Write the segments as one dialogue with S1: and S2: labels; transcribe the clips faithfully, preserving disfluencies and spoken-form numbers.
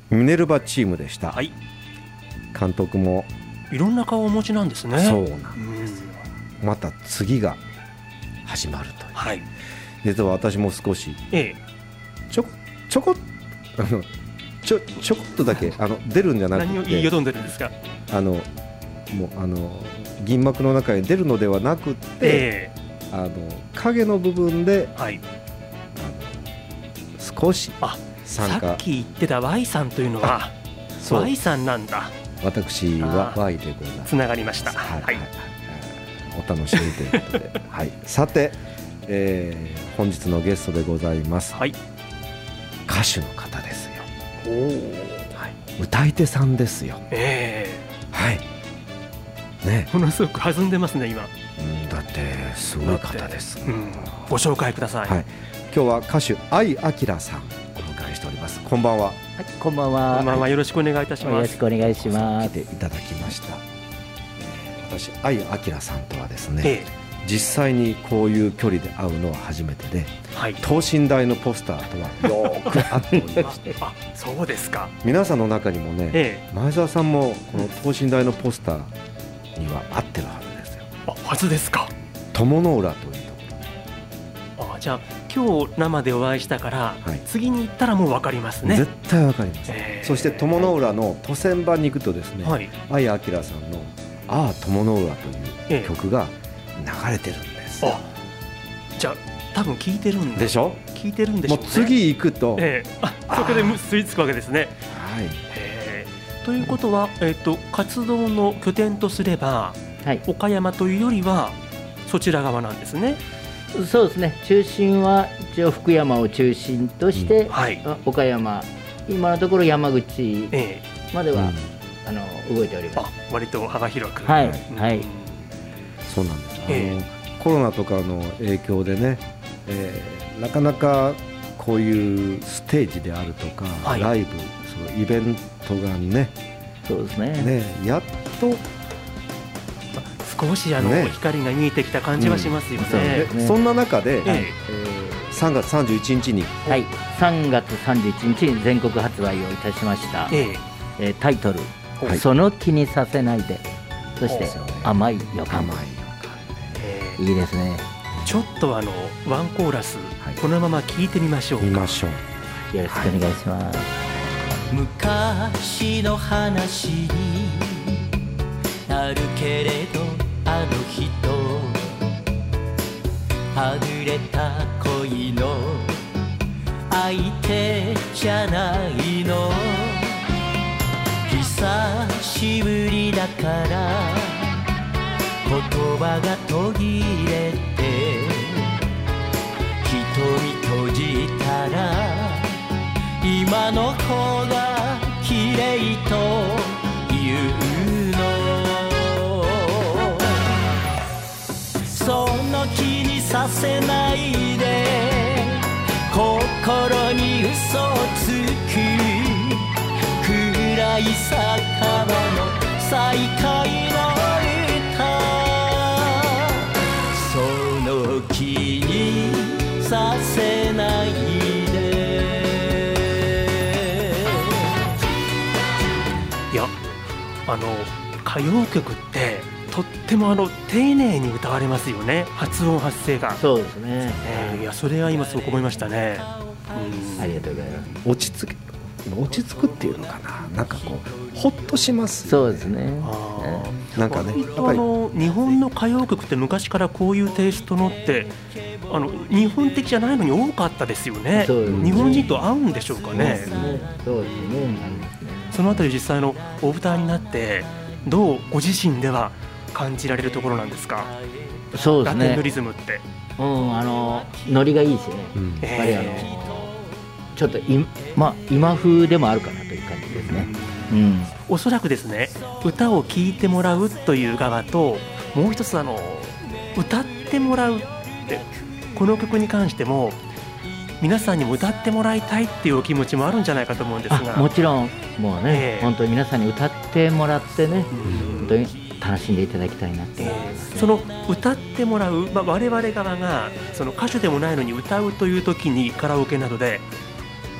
S1: ミネルヴァチームでした、
S2: はい、
S1: 監督も
S2: いろんな顔をお持ちなんですね。
S1: そうなんですよ、うん、また次が始まるという、はい、実は私も少し、ええ、ちょちょこあのちょちょこっとだけあの出るんじゃなくて、
S2: 何を言いよどんでるんですか。
S1: あのもうあの銀幕の中に出るのではなくて、えー、あの影の部分で、はい、あの少し参加。
S2: さっき言ってた Y さんというのは Y さんなんだ。
S1: 私は Y でございます。
S2: つながりました、
S1: はいはいはい、お楽しみということで、はい、さて、えー、本日のゲストでございます、はい、歌手の方ですよ。おー、はい、歌い手さんですよ。えー、はいね、
S2: ものすごく弾んでますね今、
S1: うん、だってすごい方です、
S2: うん、ご紹介ください、はい、
S1: 今日は歌手相明さんお迎えしております。こんばんは。はい、
S3: こんばんは。
S2: こんばんは、よろしくお願いいたします。
S3: よろしくお願いします。
S1: 来ていただきました。私相明さんとはですね、ええ、実際にこういう距離で会うのは初めてで、はい、等身大のポスターとはよく会っておりまして
S2: あ、そうですか。
S1: 皆さんの中にもね、ええ、前澤さんもこの等身大のポスターには合ってるはずですよ。
S2: あ、はずですか。
S1: 友の浦というところ。
S2: あ、じゃあ今日生でお会いしたから、はい、次に行ったらもう分かりますね。
S1: 絶対分かります、えー、そして友の浦の都線場に行くとですね、はい、相明さんのああ友の浦という曲が流れてるんです、えー、あ、
S2: じゃあ多分聞いてるん
S1: でしょ。
S2: 聞いてるんでしょうね。
S1: もう次行くと、
S2: えー、あ、そこで吸い付くわけですね。はい、えー、ということは、えーと、活動の拠点とすれば、はい、岡山というよりはそちら側なんですね。
S3: そうですね、中心は一応福山を中心として、うん、はい、岡山、今のところ山口までは、ええ、あの動いております。
S2: あ、割と幅広く、
S3: はい、うん、はい、
S1: そうなんです。ええ、あのコロナとかの影響でね、えー、なかなかこういうステージであるとか、はい、ライブ、そのイベントがね、
S3: そうですね、
S1: ね、やっと
S2: 少しあの、ね、光が見えてきた感じはしますよね。
S1: うん、そ, そんな中で、えええー、さんがつさんじゅういちにちに、
S3: はい、さんがつさんじゅういちにちに全国発売をいたしました、えええー、タイトル、はい、その気にさせないで、そして甘い予感、甘い予感、えー、いいですね。
S2: ちょっとあのワンコーラス、はい、このまま聴いてみましょうか。
S1: 見ましょ
S3: う。よろしくお願いします。はい、
S4: 昔の話になるけれど、あの人はぐれた恋の相手じゃないの。久しぶりだから言葉が途切れて、瞳閉じたら今の子が綺麗と言うの。その気にさせないで、心に嘘をつく暗い酒場の再会の歌。その気にさせないで。
S2: いや、あの歌謡曲ってとってもあの丁寧に歌われますよね。発音発声が。
S3: そうですね、
S2: えー、いや、それは今すごく思いましたね。
S3: うん、ありがとうございます。
S1: 落ち着く落ち着くっていうのかな、なんかこうほっとします。
S3: そうですね。
S1: あ、なんかね、
S2: やっぱりあの日本の歌謡曲って昔からこういうテイストのってあの日本的じゃないのに多かったですよね。そうですね。日本人と合うんでしょうかね。
S3: そうですね。
S2: そのあたり実際のお歌になってどうご自身では感じられるところなんですか。
S3: そうですね。
S2: ラテンのリズムって、
S3: うん、あのノリがいいしね、うん、やっぱりあの、えー、ちょっとい、まあ、今風でもあるかなという感じですね。うん、
S2: おそらくですね、歌を聴いてもらうという側と、もう一つあの歌ってもらうって、この曲に関しても皆さんにも歌ってもらいたいっていうお気持ちもあるんじゃないかと思うんですが。
S3: もちろんもうね、えー、本当に皆さんに歌ってもらってね、うん、本当に楽しんでいただきたいなって思います、ね。
S2: その歌ってもらう、まあ、我々側がその歌手でもないのに歌うという時にカラオケなどで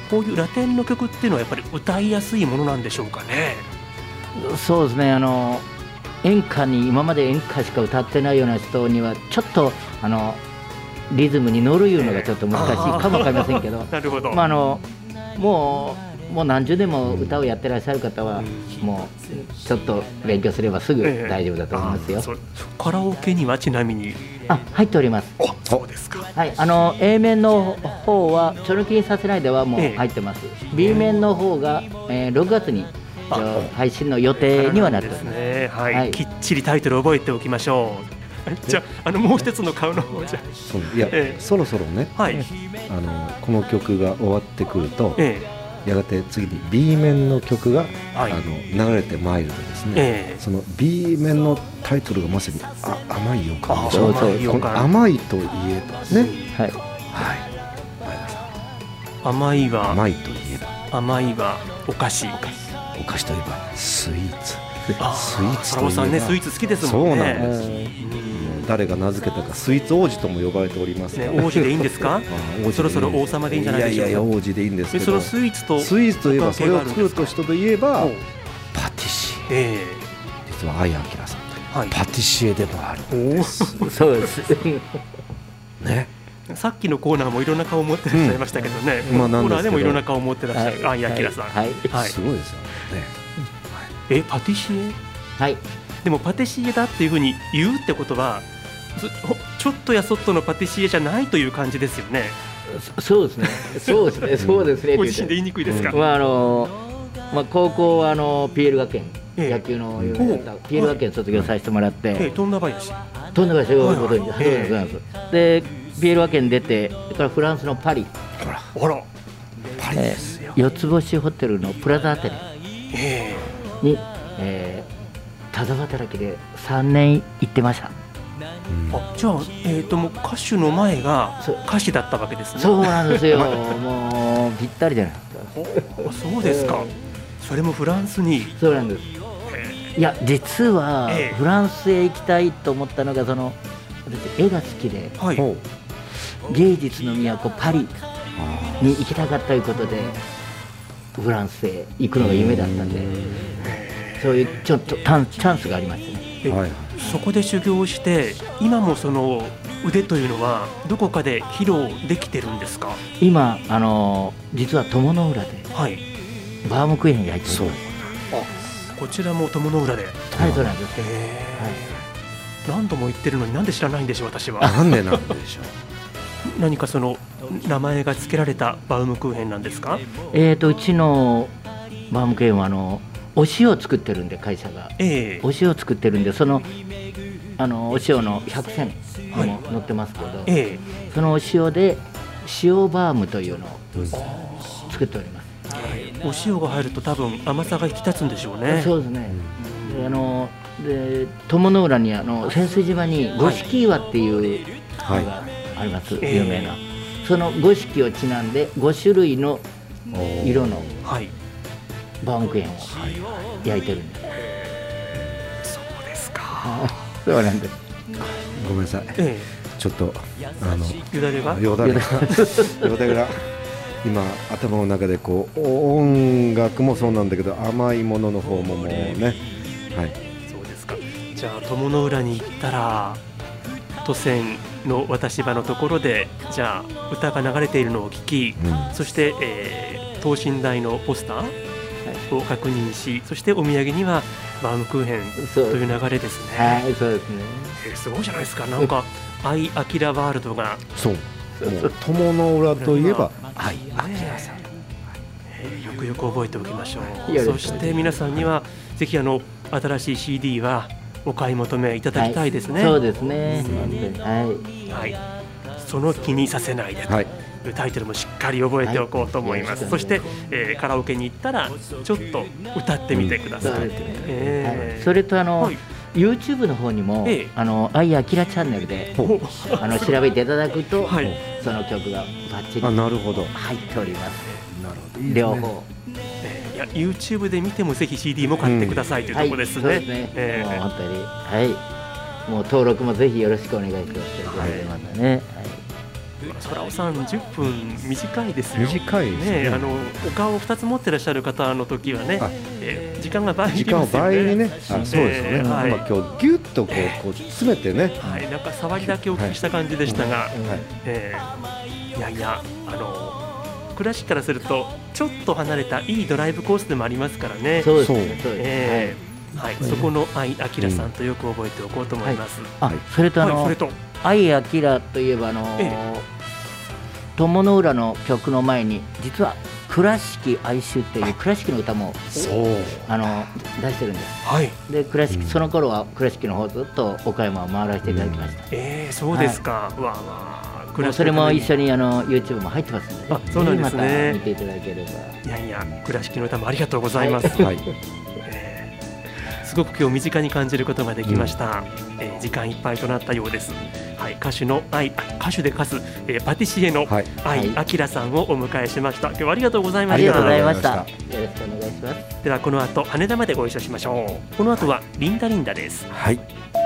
S2: こういうラテンの曲っていうのはやっぱり歌いやすいものなんでしょうかね。
S3: そうですね、あの演歌に今まで演歌しか歌ってないような人にはちょっとあのリズムに乗るいうのがちょっと難しいかもわかりませんけど、
S2: なるほど、
S3: まあ、あのもうもう何十年も歌をやってらっしゃる方は、うん、もうちょっ方勉強すればすぐ大丈夫だと思いますよ、えー、
S2: カラオケにはちなみに
S3: あ入っております。
S2: あ、そうですか。
S3: はい、あの A 面の方はちょろきにさせないではもう入ってます、えー、B 面の方が、えー、ろくがつに配信の予定にはなってますね、
S2: はいはい、きっちりタイトル覚えておきましょう。じゃあ、あのもう一つの顔の方じゃ
S1: そういや、えー、そろそろね、はい、あのこの曲が終わってくると、えー、やがて次に B 面の曲が、はい、あの流れてまいるとですね、えー、その B 面のタイトルがまさにあ甘い予感でしょ。この甘いといえばね、はい、はい、前田さ
S2: ん、甘いは
S1: 甘いといえば
S2: 甘いはお菓子、
S1: お菓子お菓子といえばスイーツ、スイ
S2: ーツといえばさんね、スイーツ好きですもんね。
S1: そうなんです、うん、誰が名付けたかスイーツ王子とも呼ばれておりますね。
S2: 王子でいいんですか？そろそろ王様でいいんじゃないでしょうか。
S1: いやいやいや王子でいいんですけど、
S2: そのスイーツと
S1: スイーツといえばそれを作ると人といえばパティシエ、えー、実は相明さん、はい、パティシエでもあるんです。
S3: そうです
S1: ね。
S2: さっきのコーナーもいろんな顔を持ってらっしゃいましたけどね、うん、まあ、コーナーでもいろんな顔を持ってらっしゃる、はい、相明さん、はいはい、
S1: すごいですよね。
S2: え、パティシエ？
S3: はい。
S2: でもパティシエだっていうふうに言うってことはちょっとやそっとのパティシエじゃないという感じですよね。
S3: そうですね。そうですね。そうですね。
S2: ご自身で言いにくいですか？
S3: まああのまあ高校はあの ピーエル 学園、ええ、野球の ピーエル 学園卒業させてもらって、
S2: ええ、富田林。
S3: 富田林ということに、はいはい、で ピーエル 学園出て、それからフランスのパリ。
S2: ほら、ほら、パリですよ。
S3: 四つ星ホテルのプラザアテネ。
S2: ええ。
S3: に、えー、ただ働きでさんねん行ってました、
S2: うん、あ、じゃあ、えー、ともう歌手の前が歌手だったわけですね。
S3: そうなんですよもうぴったりじゃないです
S2: か。そうですか、それもフランスに。
S3: そうなんです。いや実はフランスへ行きたいと思ったのが、その私絵が好きで、はい、芸術の都パリに行きたかったということでフランスへ行くのが夢だったんで、そういうちょっとチャンスがありましたね、
S2: はい、そこで修行して今もその腕というのはどこかで披露できてるんですか？
S3: 今あの実は友の浦で、はい、バームクーヘン焼いてる。そう、
S2: あ、こちらも友の浦で。
S3: はい、そうなんです、はい、
S2: 何度も言ってるのになんで知らないんでしょう私は。
S1: なんでなんでしょう
S2: 何かその名前が付けられたバウムクーヘンなんですか？
S3: えーとうちのバウムクーヘンはあのお塩を作ってるんで、会社が、えー、お塩を作ってるんで、そのあのお塩の百選にも載ってますけど、はい、えー、そのお塩で塩バームというのを作っております、はい、
S2: お塩が入ると多分甘さが引き立つんでしょうね。
S3: そうですね、うん、であので友の浦にあの潜水島に五色岩っていうのがあります、はい、有名な、えー、その五色をちなんでご種類の色のバウムクーヘンを焼いてるんです、はい、
S2: そうですか
S3: そうなんです。
S1: ごめんなさい、えー、ちょっとあの
S2: よだれが
S1: よだれがよだれが今頭の中でこう音楽もそうなんだけど甘いものの方ももうね、はい、
S2: そうですか。じゃあ友の浦に行ったら都線の渡し場のところでじゃあ歌が流れているのを聞き、うん、そして、えー、等身大のポスターを確認し、そしてお土産にはバウムクーヘンという流れですね。
S3: はい、そうですね、
S2: えー、すごいじゃないですか。なんか相明ワールドが
S1: そう友の浦といえば相明さん、
S2: えー、よくよく覚えておきましょう。そして皆さんにはぜひあの新しい シーディー はお買い求めいただきたいですね、
S3: はい、そうですね、
S2: はいはい、その気にさせないでというタイトルもしっかり覚えておこうと思います、はい、そして、えー、カラオケに行ったらちょっと歌ってみてください、うん、そうですね、
S3: えーはい、それとあの、はい、YouTube の方にも、ええ、あの相明チャンネルであの調べていただくと、はい、その曲がバッチリ入っております。
S1: なるほど、
S3: 両方、
S2: いや YouTube で見てもぜひ シーディー も買ってください、うん、というところですね。はい、そうですね、
S3: えー、もう本当に、はい、もう登録もぜひよろしくお願いします、はい、またね、はい、
S2: 空尾さんじゅっぷん短いですよ。
S1: 短いですね。
S2: ね、あのお顔をふたつ持ってらっしゃる方の時はね、えー、時間が倍に
S1: 時間を倍にね、あ、そうですよね、
S2: えーはい、
S1: 今今日ギュッとこう、えー、こう詰めてね、
S2: はい、なんか触りだけお聞きした感じでしたが、はい、えー、いやいや、あの倉敷からするとちょっと離れたいいドライブコースでもありますからね。
S3: そうです、
S2: えーはい、そこの相明さんとよく覚えておこうと思います。
S3: はい、あ、それとあの、はい、それと相明といえばあのーええ、友の浦の曲の前に実は倉敷哀愁っていう倉敷の歌もあの出してるんです。はい、で倉敷、うん、その頃は倉敷の方ずっと岡山を回らせていただきました。うん、
S2: えー、そうですか。はい、わ
S3: あ、それも一緒にあの YouTube も入ってますので、
S2: あ、そうなんですね、
S3: また見ていただければ。
S2: いやいや、倉敷の歌もありがとうございます。はい、えー、すごく今日身近に感じることができました。うん、えー、時間いっぱいとなったようです。はい、歌手の愛、歌手で歌す、えー、パティシエの愛明さんをお迎えしました。今日はありがとうございました。
S3: ありがとうございました。よろしくお願いします。
S2: ではこの後羽田までご一緒しましょう。この後はリンダリンダです。
S1: はい。